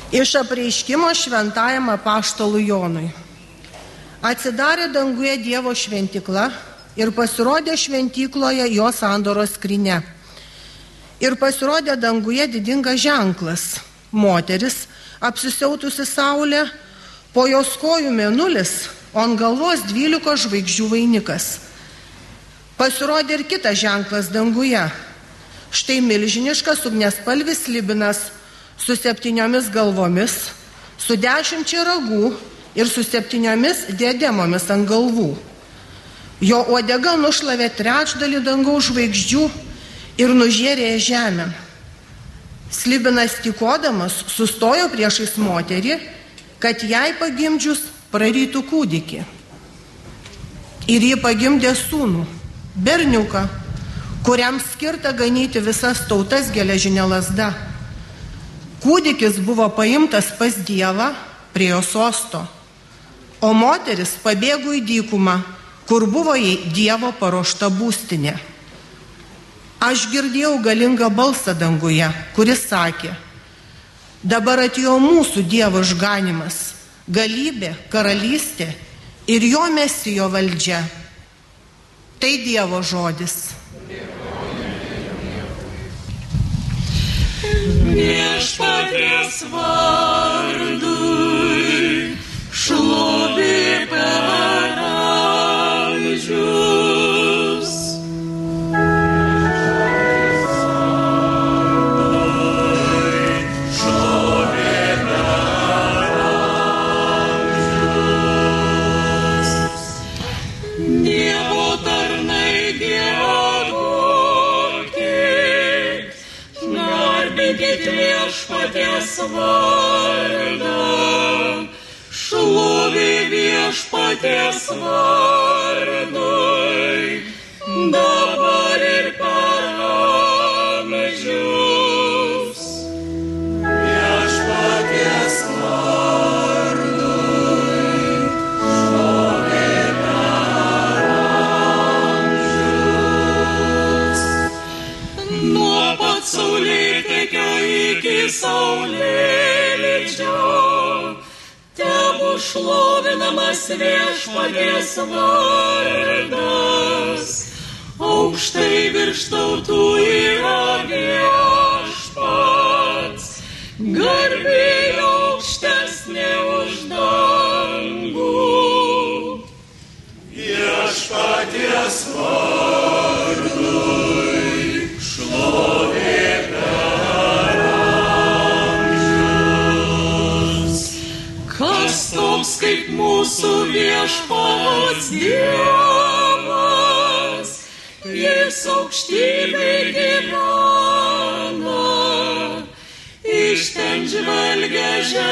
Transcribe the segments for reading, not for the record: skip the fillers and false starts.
Iš apreiškimo šventajam apaštalui Jonui. Atsidarė danguje Dievo šventykla ir pasirodė šventykloje jo sandoros skrynia. Ir pasirodė danguje didingas ženklas – moteris, apsisiautusi saulė, po jos kojų mėnulis, o ant galvos 12 žvaigždžių vainikas. Pasirodė ir kitas ženklas danguje. Štai milžiniškas ugniaspalvis slibinas su 7 galvomis, su 10 ragų ir su 7 diademomis ant galvų. Jo uodega nušlavė trečdalį dangaus žvaigždžių ir nužėrė žemę. Slibinas tykodamas sustojo priešais moterį, kad jai pagimdžius prarytų kūdikį. Ir ji pagimdė sūnų, berniuką, kuriam skirta ganyti visas tautas geležinė lazda. Kūdikis buvo paimtas pas Dievą prie jo sosto, o moteris pabėgo į dykumą, kur buvo jai Dievo paruošta būstinė. Aš girdėjau galingą balsą danguje, kuris sakė: dabar atėjo mūsų Dievo išganimas, galybė, karalystė ir jo Mesijo valdžia. Tai Dievo žodis. Viešpaties vardui šlovė per amžius. Viešpaties vardą, šlovė viešpaties vardui, dabar ir per amžius. Viešpaties vardui, šlovė per amžius. Nuo pat saulėtekio iki saulėlydžio, tegu šlovinamas viešpaties vardas. Aukštai virš tautų yra viešpats, garbė aukštesnė už dangų. Viešpaties vardui šlovė per amžius. Kas toks kaip mūsų viešpats Dievas, jis aukštybėj gyvena, iš ten žvelgia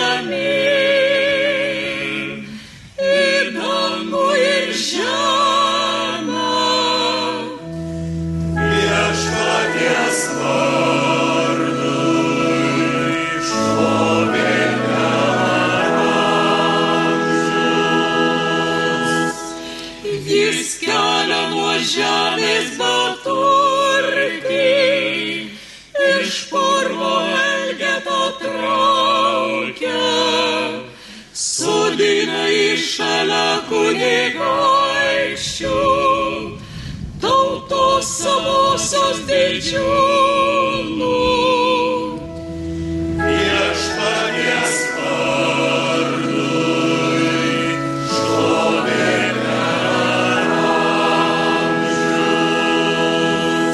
žemyn, į dangų ir žemę. Viešpaties vardui šlovė per amžius. Jis kelia nuo žemės beturtį, iš purvo elgeto traukia, sodina į šalia kunigaikščių, tautos savosios didžiūnų. Viešpaties vardui šlovė per amžius.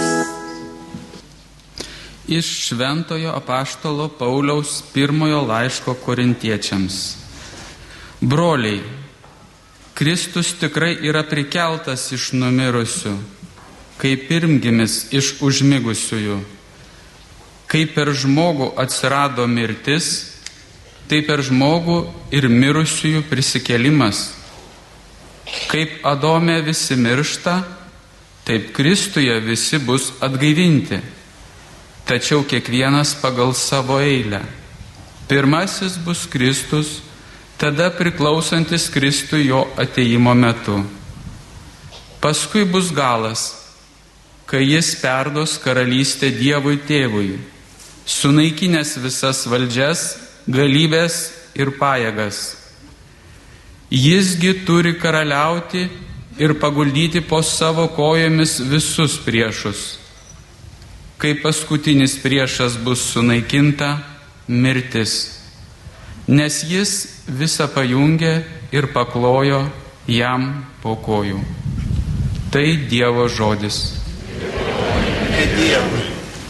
Iš šventojo apaštalo Pauliaus pirmojo laiško korintiečiams. Broliai, Kristus tikrai yra prikeltas iš numirusių, kaip pirmgimis iš užmigusiųjų. Kaip per žmogų atsirado mirtis, taip per žmogų ir mirusiųjų prisikėlimas. Kaip Adome visi miršta, taip Kristuje visi bus atgaivinti, tačiau kiekvienas pagal savo eilę. Pirmasis bus Kristus, tada priklausantis Kristui jo atėjimo metu. Paskui bus galas, kai jis perduos karalystę Dievui Tėvui, sunaikinęs visas valdžias galybės ir pajėgas. Jisgi turi karaliauti ir paguldyti po savo kojomis visus priešus. Kai paskutinis priešas bus sunaikinta, mirtis, nes jis visą pajungė ir paklojo jam po kojų. Tai Dievo žodis. Dievui.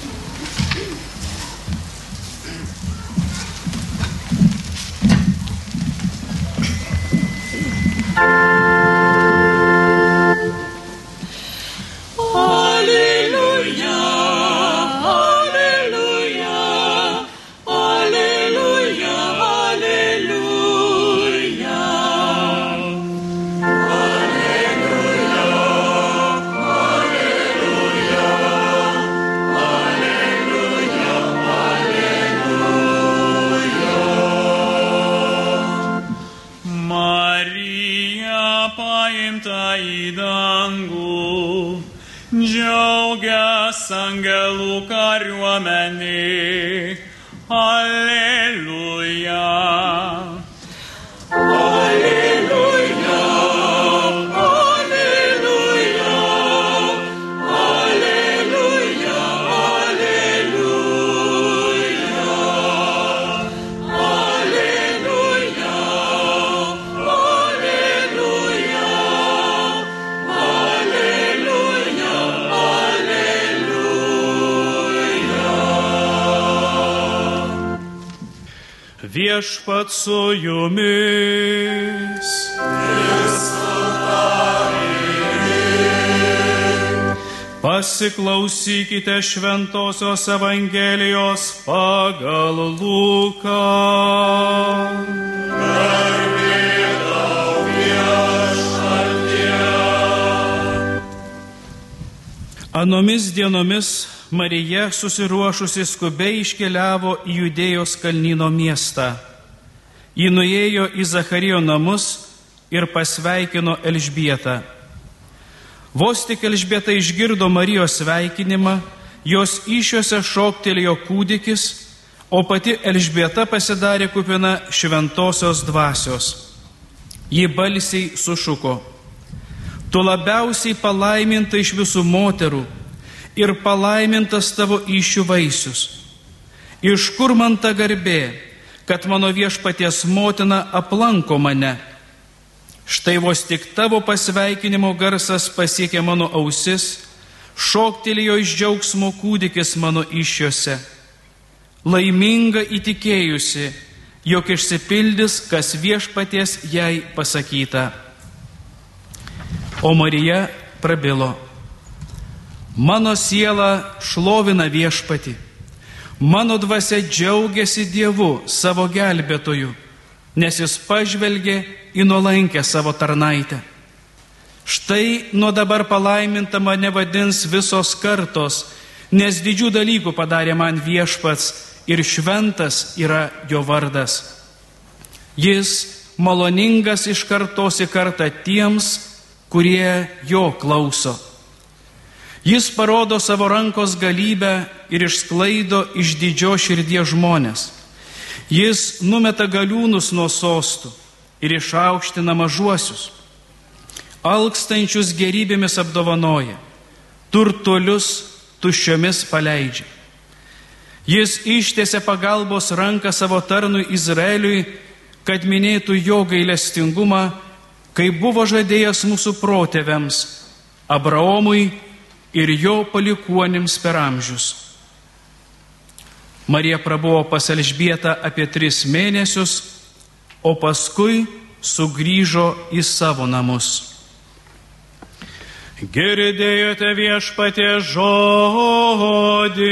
Angelų kariuomenė, Alleluja. Alleluja, Alleluja, Alleluja, Alleluja, Alleluja, Viešpat su jumis. Pasiklausykite Šventosios Evangelijos pagal Luką. Anomis dienomis Marija susiruošusi skubiai iškeliavo į Judėjos kalnyno miestą. Ji nuėjo į Zacharijo namus ir pasveikino Elžbietą. Vos tik Elžbieta išgirdo Marijos sveikinimą, jos įsčiose šoktelėjo kūdikis, o pati Elžbieta pasidarė kupina šventosios dvasios. Ji balsiai sušuko: Tu labiausiai palaiminta iš visų moterų ir palaimintas tavo įsčių vaisius. Iš kur man ta garbė, kad mano viešpaties motina aplanko mane? Štai vos tik tavo pasveikinimo garsas pasiekė mano ausis, šoktelėjo iš džiaugsmo kūdikis mano įsčiose. Laiminga įtikėjusi, jog išsipildys, kas viešpaties jai pasakyta. O Marija prabilo: Mano siela šlovina viešpatį, mano dvasia džiaugiasi Dievu savo gelbėtoju, nes jis pažvelgė į nuolankę savo tarnaitę. Štai nuo dabar palaiminta mane vadins visos kartos, nes didžių dalykų padarė man viešpats ir šventas yra jo vardas. Jis maloningas iš kartos į kartą tiems, kurie jo klauso. Jis parodo savo rankos galybę ir išsklaido iš didžios širdies žmonės. Jis numeta galiūnus nuo sostų ir išaukština mažuosius. Alkstančius gerybėmis apdovanoja, turtuolius tuščiomis paleidžia. Jis ištiesia pagalbos ranką savo tarnui Izraeliui, kad minėtų jo gailestingumą, kaip buvo žadėjęs mūsų protėviams, Abraomui ir jo palikuonims per amžius. Marija prabuvo pas Elžbietą apie 3 mėnesius, o paskui sugrįžo į savo namus. Girdėjote viešpaties žodį.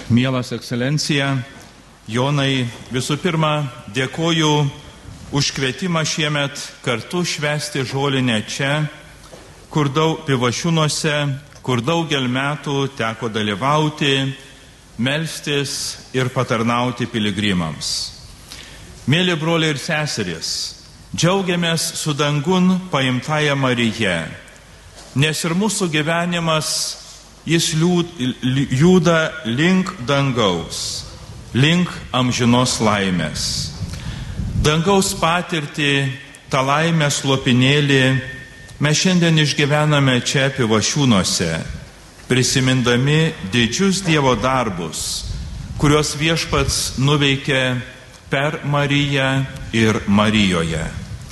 Mielas ekscelencija, Jonai, visų pirma, dėkoju už kvietimą šiemet kartu švęsti žolinę čia, kur Pivašiūnuose, kur daugel metų teko dalyvauti, melstis ir patarnauti piligrimams. Mėly broliai ir seserys, džiaugiamės su dangun paimtąją Mariją, nes ir mūsų gyvenimas jis juda link dangaus, link amžinos laimės. Dangaus patirtį, tą laimės lopinėlį mes šiandien išgyvename čia Pivašiūnuose, prisimindami didžius Dievo darbus, kuriuos Viešpats nuveikė per Mariją ir Marijoje.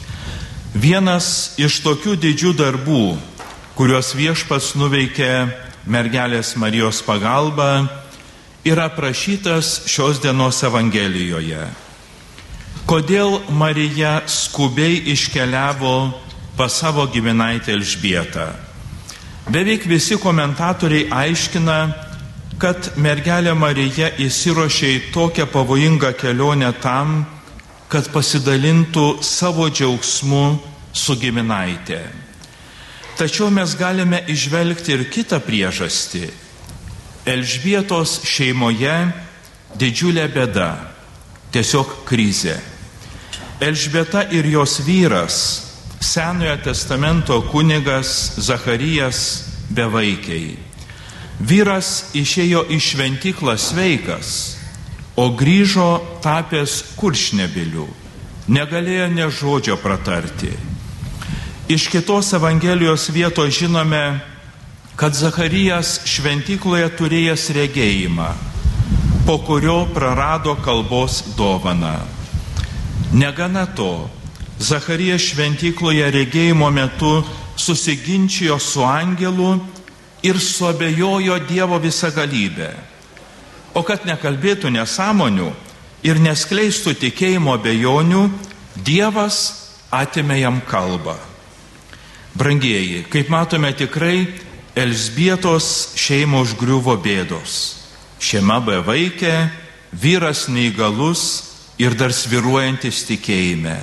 Vienas iš tokių didžių darbų, kuriuos Viešpats nuveikė mergelės Marijos pagalba, yra aprašytas šios dienos Evangelijoje. Kodėl Marija skubiai iškeliavo pas savo giminaitę Elžbietą? Beveik visi komentatoriai aiškina, kad mergelė Marija įsiruošė į tokią pavojingą kelionę tam, kad pasidalintų savo džiaugsmu su giminaitė. Tačiau mes galime įžvelgti ir kitą priežastį. Elžbietos šeimoje didžiulė bėda, tiesiog krizė. Elžbieta ir jos vyras, Senojo testamento kunigas Zacharijas, bevaikiai. Vyras išėjo į šventyklą sveikas, o grįžo tapęs kurčnebyliu, negalėjo nė žodžio pratarti. Iš kitos Evangelijos vietos žinome, kad Zacharijas šventykloje turėjęs regėjimą, po kurio prarado kalbos dovaną. Negana to, Zacharijas šventykloje regėjimo metu susiginčijo su angelu ir suabejojo Dievo visagalybę. O kad nekalbėtų nesąmonių ir neskleistų tikėjimo abejonių, Dievas atėmė jam kalbą. Brangieji, kaip matome, tikrai Elžbietos šeimą užgriuvo bėdos. Šeima bevaikė, vyras neįgalus ir dar svyruojantis tikėjime.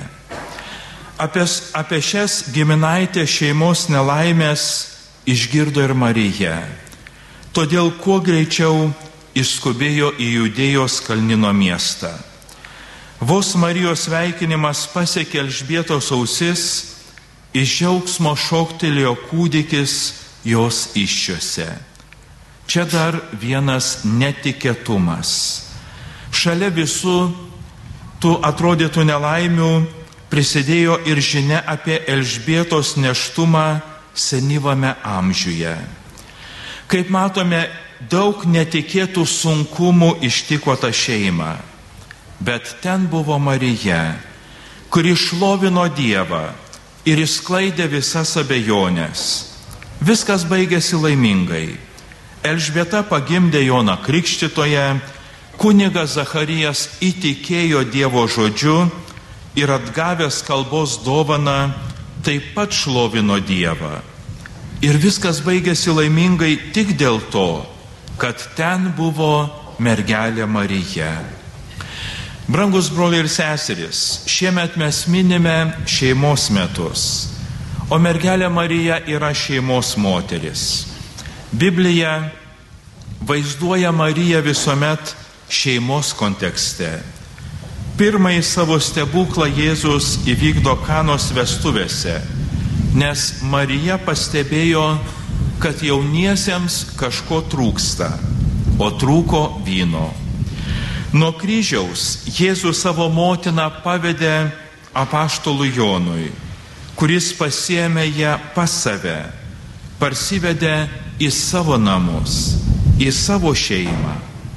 Apie šias giminaitės šeimos nelaimės išgirdo ir Marija. Todėl kuo greičiau išskubėjo į Judėjos Kalnino miestą. Vos Marijos sveikinimas pasiekė Elžbietos ausis, iš džiaugsmo šoktelėjo kūdikis jos įsčiose. Čia dar vienas netikėtumas. Šalia visų tų atrodytų nelaimių prisidėjo ir žinia apie Elžbietos nėštumą senyvame amžiuje. Kaip matome, daug netikėtų sunkumų ištiko tą šeimą, bet ten buvo Marija, kuri šlovino Dievą ir išsklaidė visas abejonės. Viskas baigėsi laimingai. Elžbieta pagimdė Joną Krikštytoją, kunigas Zacharijas įtikėjo Dievo žodžiu ir atgavęs kalbos dovaną taip pat šlovino Dievą. Ir viskas baigėsi laimingai tik dėl to, kad ten buvo mergelė Marija. Brangus broliai ir seserys, šiemet mes minime šeimos metus, o mergelė Marija yra šeimos moteris. Biblija vaizduoja Mariją visuomet šeimos kontekste. Pirmąjį savo stebuklą Jėzus įvykdo Kanos vestuvėse, nes Marija pastebėjo, kad jauniesiems kažko trūksta, o trūko vyno. Nuo kryžiaus Jėzus savo motiną pavedė apaštalui Jonui, kuris pasiėmė ją pas save, parsivedė į savo namus, į savo šeimą.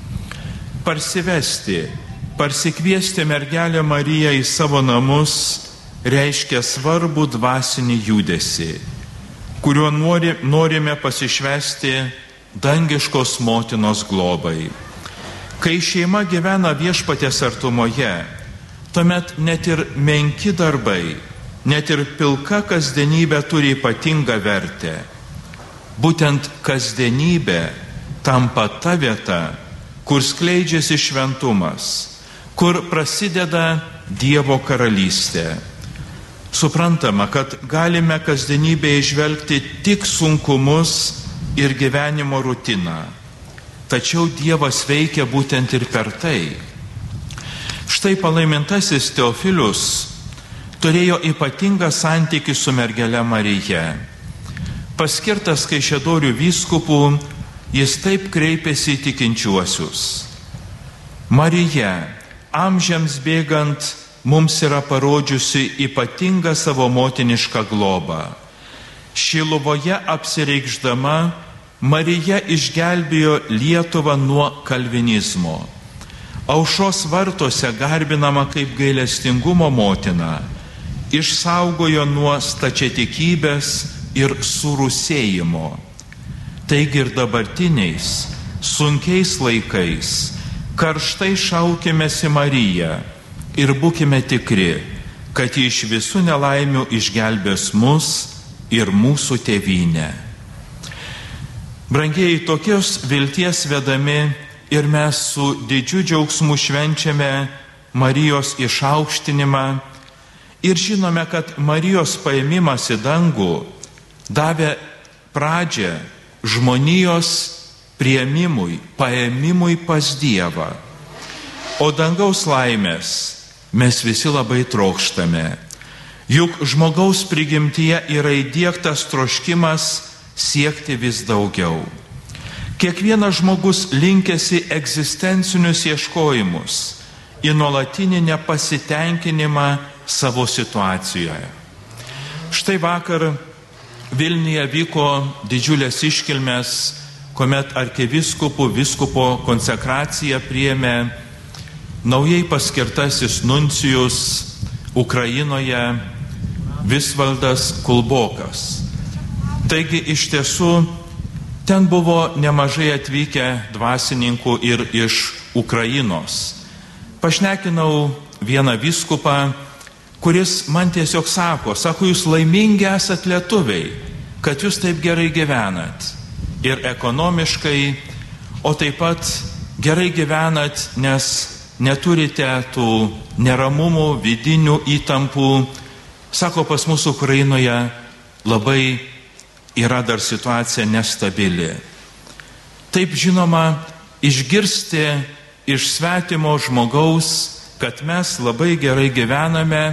Parsikviesti mergelę Mariją į savo namus reiškia svarbų dvasinį judesį, kuriuo norime pasišvęsti dangiškos motinos globai. Kai šeima gyvena Viešpaties artumoje, tuomet net ir menki darbai, net ir pilka kasdienybė turi ypatingą vertę. Būtent kasdienybė tampa ta vieta, kur skleidžiasi šventumas, kur prasideda Dievo karalystė. Suprantama, kad galime kasdienybėje įžvelgti tik sunkumus ir gyvenimo rutiną. Tačiau Dievas veikia būtent ir per tai. Štai palaimintasis Teofilius turėjo ypatingą santykį su mergele Marija. Paskirtas Kaišiadorių vyskupu, jis taip kreipėsi į tikinčiuosius. Marija, amžiams bėgant, mums yra parodžiusi ypatingą savo motinišką globą. Šiluvoje apsireikšdama, Marija išgelbėjo Lietuvą nuo kalvinizmo. Aušros vartuose garbinama kaip gailestingumo motina, išsaugojo nuo stačiatikybės ir surusėjimo. Taigi ir dabartiniais, sunkiais laikais, karštai šaukėmės į Mariją ir būkime tikri, kad ji iš visų nelaimių išgelbės mus ir mūsų tėvynę. Brangieji, tokios vilties vedami ir mes su didžiu džiaugsmu švenčiame Marijos išaukštinimą ir žinome, kad Marijos paėmimas į dangų davė pradžią žmonijos priėmimui, paėmimui pas Dievą. O dangaus laimės mes visi labai trokštame. Juk žmogaus prigimtyje yra įdiegtas troškimas siekti vis daugiau. Kiekvienas žmogus linkęs į egzistencinius ieškojimus, į nuolatinį nepasitenkinimą savo situacijoje. Štai vakar Vilniuje vyko didžiulės iškilmės, kuomet vyskupo konsekraciją priėmė naujai paskirtasis nuncijus Ukrainoje Visvaldas Kulbokas. Taigi iš tiesų ten buvo nemažai atvykę dvasininkų ir iš Ukrainos. Pašnekinau vieną vyskupą, kuris man tiesiog sako, jūs laimingi esat lietuviai, kad jūs taip gerai gyvenat. Ir ekonomiškai, o taip pat gerai gyvenat, nes neturite tų neramumų, vidinių įtampų. Sako, pas mus Ukrainoje labai yra dar situacija nestabili. Taip žinoma, išgirsti iš svetimo žmogaus, kad mes labai gerai gyvename,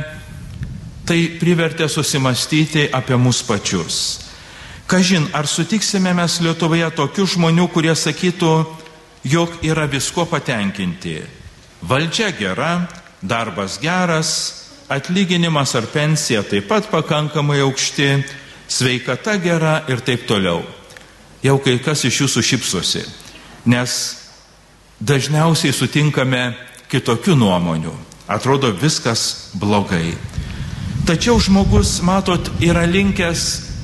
tai privertė susimastyti apie mus pačius. Kažin, ar sutiksime mes Lietuvoje tokių žmonių, kurie sakytų, jog yra visko patenkinti. Valdžia gera, darbas geras, atlyginimas ar pensija taip pat pakankamai aukšti, sveikata gera ir taip toliau. Jau kai kas iš jūsų šypsosi, nes dažniausiai sutinkame kitokių nuomonių. Atrodo, viskas blogai. Tačiau žmogus, matot, yra linkęs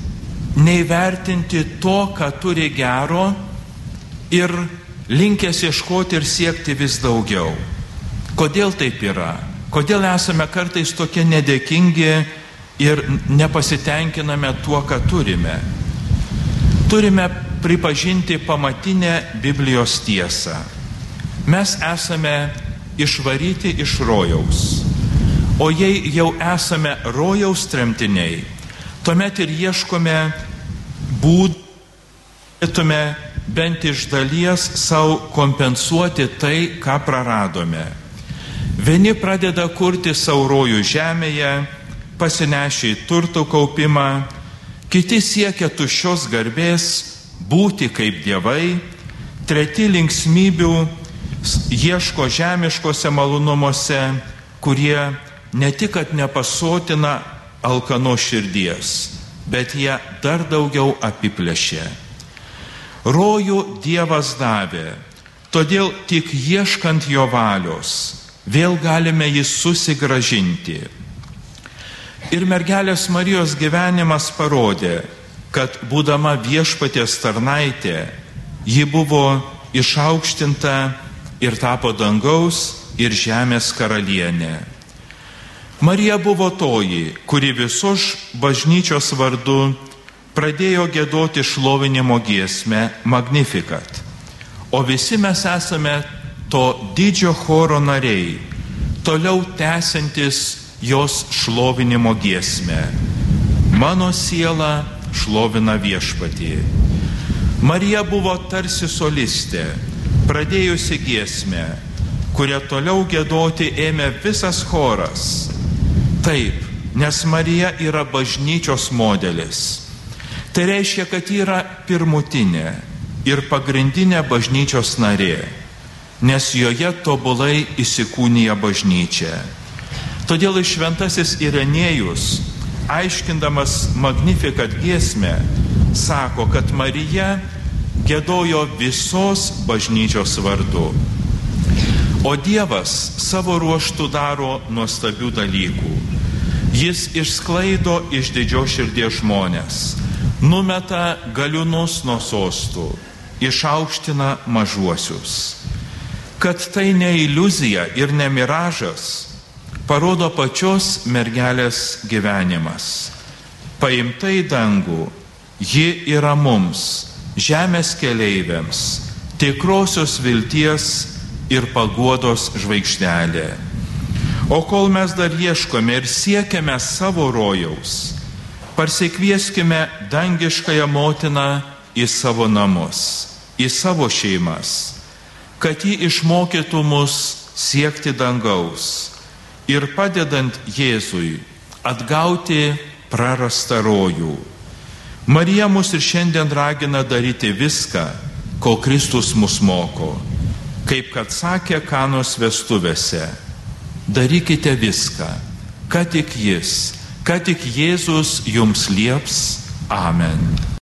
neįvertinti to, ką turi gero, ir linkęs ieškoti ir siekti vis daugiau. Kodėl taip yra? Kodėl esame kartais tokie nedėkingi ir nepasitenkiname tuo, ką turime? Turime pripažinti pamatinę Biblijos tiesą. Mes esame išvaryti iš rojaus. O jei jau esame rojaus tremtiniai, tuomet ir ieškome būdų, galėtume bent iš dalies savo kompensuoti tai, ką praradome. Vieni pradeda kurti savo rojų žemėje, pasinešę į turtų kaupimą, kiti siekia tuščios garbės, būti kaip dievai, treti linksmybių ieško žemiškose malonumuose, kurie ne tik, kad nepasotina alkano širdies, bet jie dar daugiau apiplėšė. Rojų Dievas davė, todėl tik ieškant jo valios vėl galime jį susigrąžinti. Ir mergelės Marijos gyvenimas parodė, kad būdama viešpaties tarnaitė, ji buvo išaukštinta ir tapo dangaus ir žemės karalienė. Marija buvo toji, kuri visos bažnyčios vardu pradėjo giedoti šlovinimo giesmę Magnificat. O visi mes esame to didžio choro nariai, toliau tęsiantis jos šlovinimo giesmę. Mano siela šlovina viešpatį. Marija buvo tarsi solistė, pradėjusi giesmę, kurią toliau giedoti ėmė visas choras. Taip, nes Marija yra bažnyčios modelis. Tai reiškia, kad yra pirmutinė ir pagrindinė bažnyčios narė, nes joje tobulai įsikūnija bažnyčia. Todėl šventasis Irenėjus, aiškindamas Magnificat giesmę, sako, kad Marija giedojo visos bažnyčios vardu. O Dievas savo ruožtu daro nuostabių dalykų. Jis išsklaido iš didžios širdies žmonės, numeta galiūnus nuo sostų, išaukština mažuosius. Kad tai ne iliuzija ir ne miražas, parodo pačios mergelės gyvenimas. Paimta į dangų, ji yra mums, žemės keleiviams, tikrosios vilties ir paguodos žvaigždelė. O kol mes dar ieškome ir siekiame savo rojaus, parsikvieskime dangiškąją motiną į savo namus, į savo šeimas, kad ji išmokytų mus siekti dangaus ir padedant Jėzui atgauti prarastą rojų. Marija mus ir šiandien ragina daryti viską, ko Kristus mus moko, kaip kad sakė Kanos vestuvėse: darykite viską, kad tik Jis, kad tik Jėzus jums lieps. Amen.